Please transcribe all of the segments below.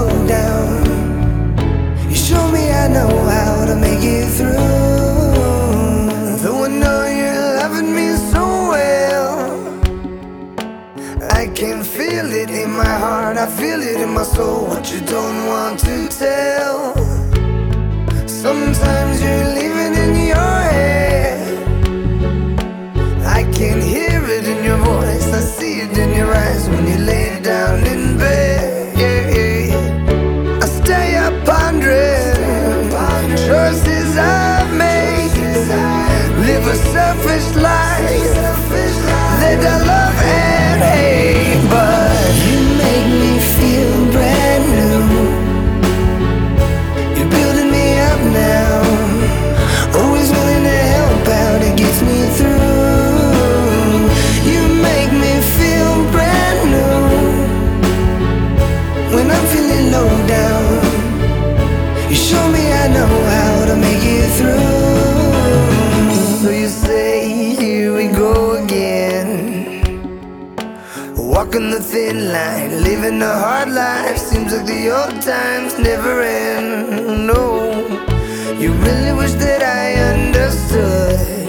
low down, you show me I know how to make it through. Though I know you're loving me so well, I can feel it in my heart, I feel it in my soul. What you don't want to tell, sometimes you're living in your head. I can hear it in your voice, I see it in your eyes when you lay down in bed. Yeah, yeah. I stay up pondering choices I've made, live a selfish life that I love and hate. But you make me feel brand new, you're building me up now, always willing to help out, it gets me through. You make me feel brand new when I'm feeling low down, you show me I know how to make it through. So you say, here we go again, walking the thin line, living a hard life. Seems like the old times never end. No, you really wish that I understood,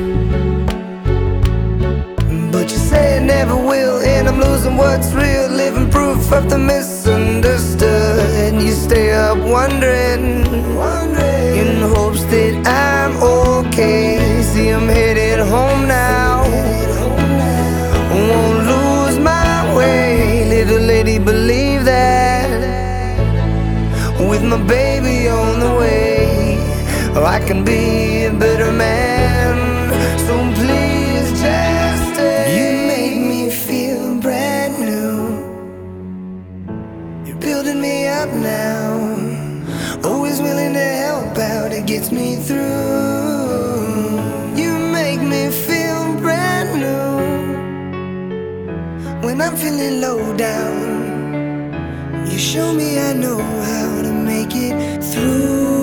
but you say it never will, and I'm losing what's real, living proof of the misunderstood. And you stay up wondering in hopes that I'm okay. See, I'm headed home now, won't lose my way. Little lady, believe that, with my baby on the way, oh, I can be a better man. So please just stay. You make me feel brand new, you're building me up now, always willing to help out, it gets me through. You make me feel brand new when I'm feeling low down, you show me I know how to make it through.